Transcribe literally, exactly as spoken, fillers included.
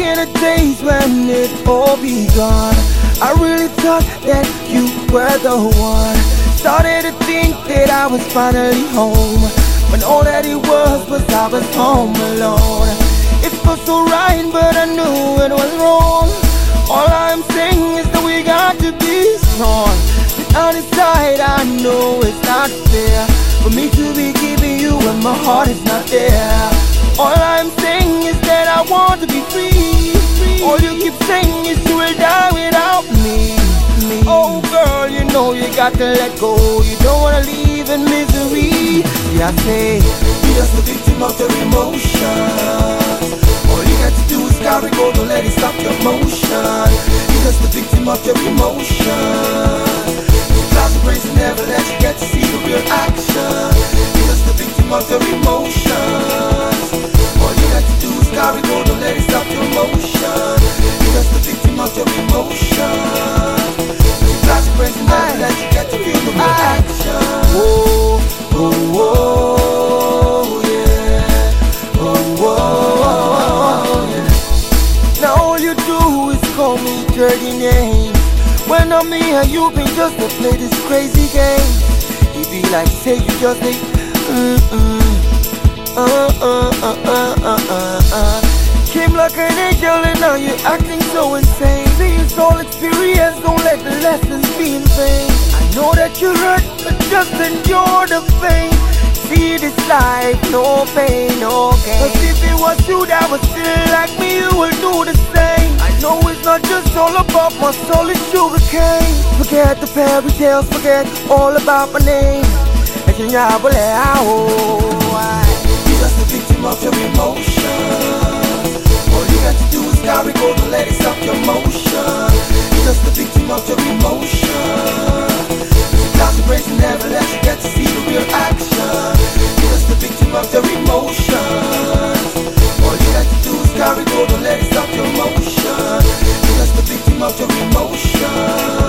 in the days when it all begun, I really thought that you were the one. Started to think that I was finally home, when all that it was was I was home alone. It felt so right, but I knew it was wrong. All I'm saying is that we got to be strong. Deep inside I know it's not fair for me to be keeping you when my heart is not there. All I'm saying is that I want to be free. All you keep saying is you will die without me. me. Oh girl, you know you got to let go. You don't wanna live in misery. Yeah, I say you're just a victim of your emotions. All you got to do is carry go, don't let it stop your motion. You're just a victim of your emotions. Clouds of praise and never let you get to see the real action. You're just a victim of your emotions. All you got to do is carry go, don't let it stop your motion. You're just a victim of your emotions. Clouds of praise and never let you get to feel the real action. Whoa, whoa, whoa, yeah. Oh, whoa, yeah. Now all you do is call me dirty names. When I'm here, you been just to play this crazy game. It be like say you just think, mm mm, uh uh uh uh uh uh uh. Came like an angel and now you're acting so insane. These all experience, don't let the lessons be in vain. I know that you hurt, but just endure the pain. See this life, no pain, no gain. Cause if it was you that was feeling like me, you will do the same. I know it's not just all about my soul, it's sugar cane. Forget the fairy tales, forget all about my name. You're just a victim of your emotions. All you got to do is carry go, don't let it stop your motion. You're just a victim of your emotions. Clouds of praise and never let you get to see the real action. You're just a victim of your emotions. All you got to do is carry go, don't let it stop your motion. You're just a victim of your emotions.